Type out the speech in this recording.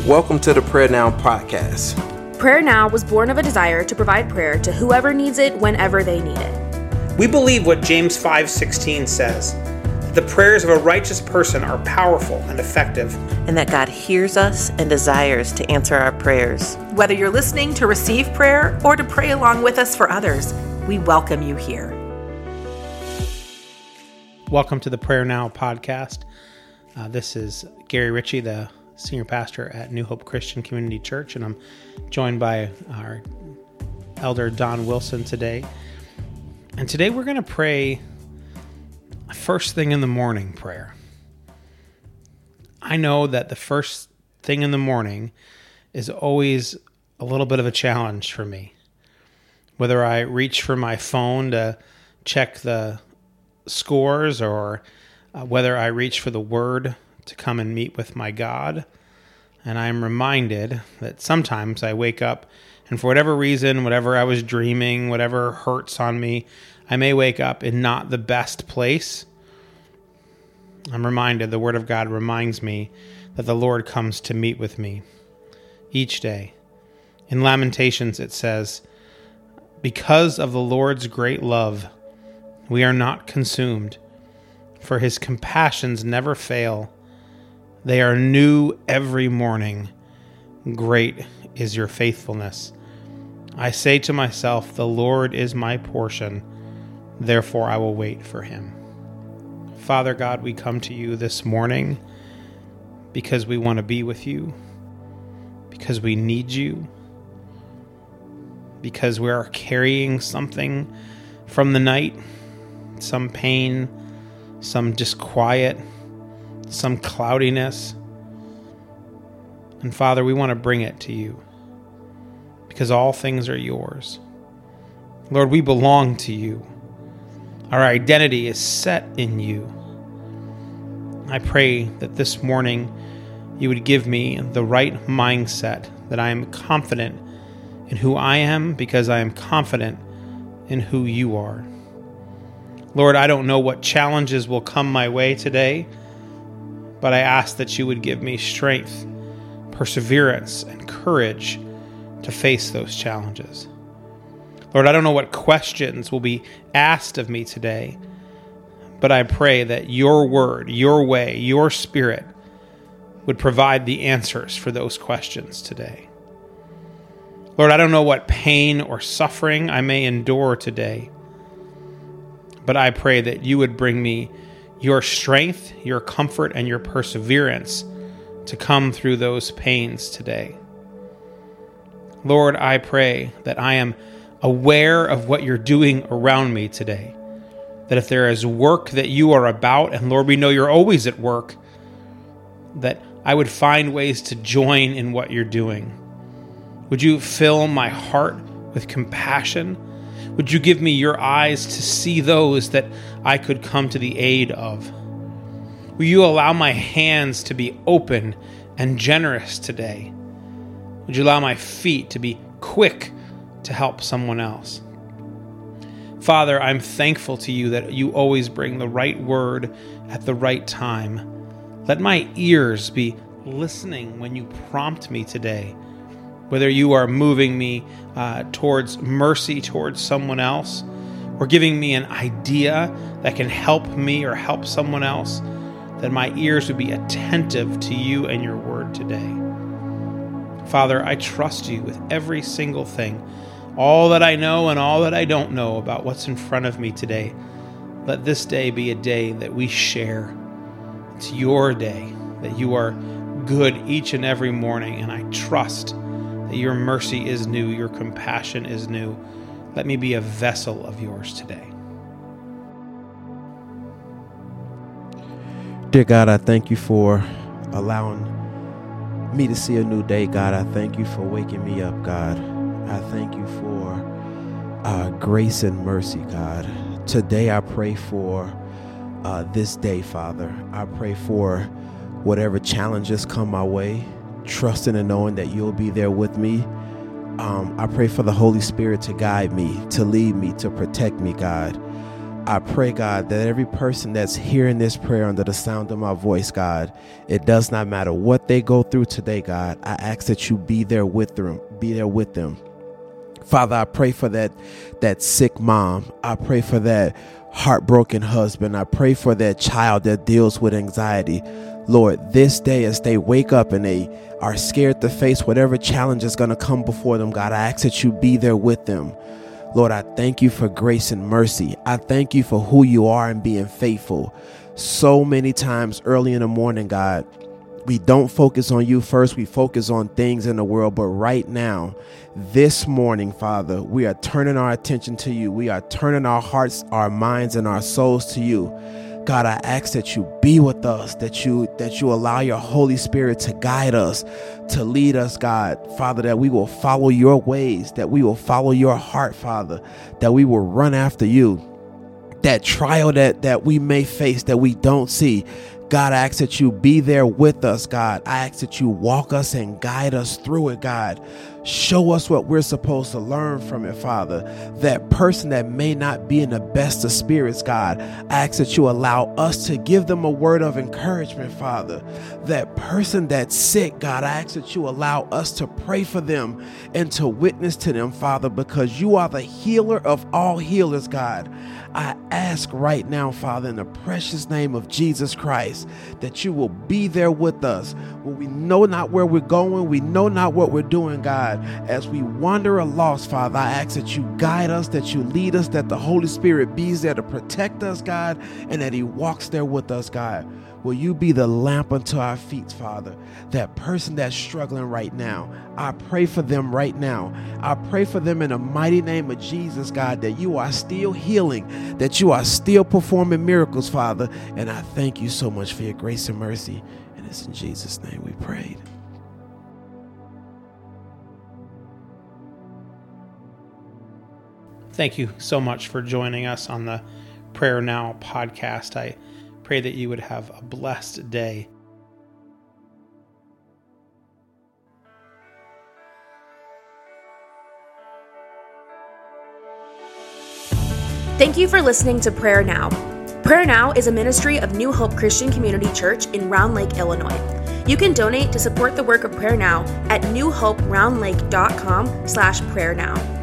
Welcome to the Prayer Now podcast. Prayer Now was born of a desire to provide prayer to whoever needs it whenever they need it. We believe what James 5:16 says, that the prayers of a righteous person are powerful and effective, and that God hears us and desires to answer our prayers. Whether you're listening to receive prayer or to pray along with us for others, we welcome you here. Welcome to the Prayer Now podcast. This is Gary Ritchie, the senior pastor at New Hope Christian Community Church, and I'm joined by our elder Don Wilson today. And today we're going to pray a first thing in the morning prayer. I know that the first thing in the morning is always a little bit of a challenge for me. Whether I reach for my phone to check the scores or whether I reach for the word to come and meet with my God. And I'm reminded that sometimes I wake up and for whatever reason, whatever I was dreaming, whatever hurts on me, I may wake up in not the best place. I'm reminded, the Word of God reminds me that the Lord comes to meet with me each day. In Lamentations it says, "Because of the Lord's great love, we are not consumed, for his compassions never fail. They are new every morning. Great is your faithfulness. I say to myself, the Lord is my portion. Therefore I will wait for him." Father God, we come to you this morning because we want to be with you, because we need you, because we are carrying something from the night, some pain, some disquiet, some cloudiness. And Father, we want to bring it to you because all things are yours. Lord, we belong to you. Our identity is set in you. I pray that this morning you would give me the right mindset, that I am confident in who I am because I am confident in who you are. Lord, I don't know what challenges will come my way today, but I ask that you would give me strength, perseverance, and courage to face those challenges. Lord, I don't know what questions will be asked of me today, but I pray that your word, your way, your spirit would provide the answers for those questions today. Lord, I don't know what pain or suffering I may endure today, but I pray that you would bring me your strength, your comfort, and your perseverance to come through those pains today. Lord, I pray that I am aware of what you're doing around me today. That if there is work that you are about, and Lord, we know you're always at work, that I would find ways to join in what you're doing. Would you fill my heart with compassion? Would you give me your eyes to see those that I could come to the aid of? Will you allow my hands to be open and generous today? Would you allow my feet to be quick to help someone else? Father, I'm thankful to you that you always bring the right word at the right time. Let my ears be listening when you prompt me today. Whether you are moving me towards mercy towards someone else, or giving me an idea that can help me or help someone else, that my ears would be attentive to you and your word today. Father, I trust you with every single thing, all that I know and all that I don't know about what's in front of me today. Let this day be a day that we share. It's your day, that you are good each and every morning, and I trust that your mercy is new, your compassion is new. Let me be a vessel of yours today. Dear God, I thank you for allowing me to see a new day, God. I thank you for waking me up, God. I thank you for grace and mercy, God. Today I pray for this day, Father. I pray for whatever challenges come my way, trusting and knowing that you'll be there with me. I pray for the Holy Spirit to guide me, to lead me, to protect me, God. I pray, God, that every person that's hearing this prayer under the sound of my voice, God, it does not matter what they go through today, God. I ask that you be there with them. Father, I pray for that sick mom. I pray for that heartbroken husband. I pray for that child that deals with anxiety. Lord, this day as they wake up and they are scared to face whatever challenge is going to come before them, God, I ask that you be there with them. Lord, I thank you for grace and mercy. I thank you for who you are and being faithful. So many times early in the morning, God, we don't focus on you first. We focus on things in the world. But right now, this morning, Father, we are turning our attention to you. We are turning our hearts, our minds, and our souls to you. God, I ask that you be with us, that you allow your Holy Spirit to guide us, to lead us, God, Father, that we will follow your ways, that we will follow your heart, Father, that we will run after you. That trial that we may face that we don't see, God, I ask that you be there with us, God. I ask that you walk us and guide us through it, God. Show us what we're supposed to learn from it, Father. That person that may not be in the best of spirits, God, I ask that you allow us to give them a word of encouragement, Father. That person that's sick, God, I ask that you allow us to pray for them and to witness to them, Father, because you are the healer of all healers, God. I ask right now, Father, in the precious name of Jesus Christ, that you will be there with us when we know not where we're going, we know not what we're doing, God. As we wander or lost, Father, I ask that you guide us, that you lead us, that the Holy Spirit be there to protect us, God, and that he walks there with us, God. Will you be the lamp unto our feet, Father? That person that's struggling right now, I pray for them right now. I pray for them in the mighty name of Jesus, God, that you are still healing, that you are still performing miracles, Father. And I thank you so much for your grace and mercy. And it's in Jesus' name we prayed. Thank you so much for joining us on the Prayer Now podcast. I pray that you would have a blessed day. Thank you for listening to Prayer Now. Prayer Now is a ministry of New Hope Christian Community Church in Round Lake, Illinois. You can donate to support the work of Prayer Now at newhoperoundlake.com/prayernow.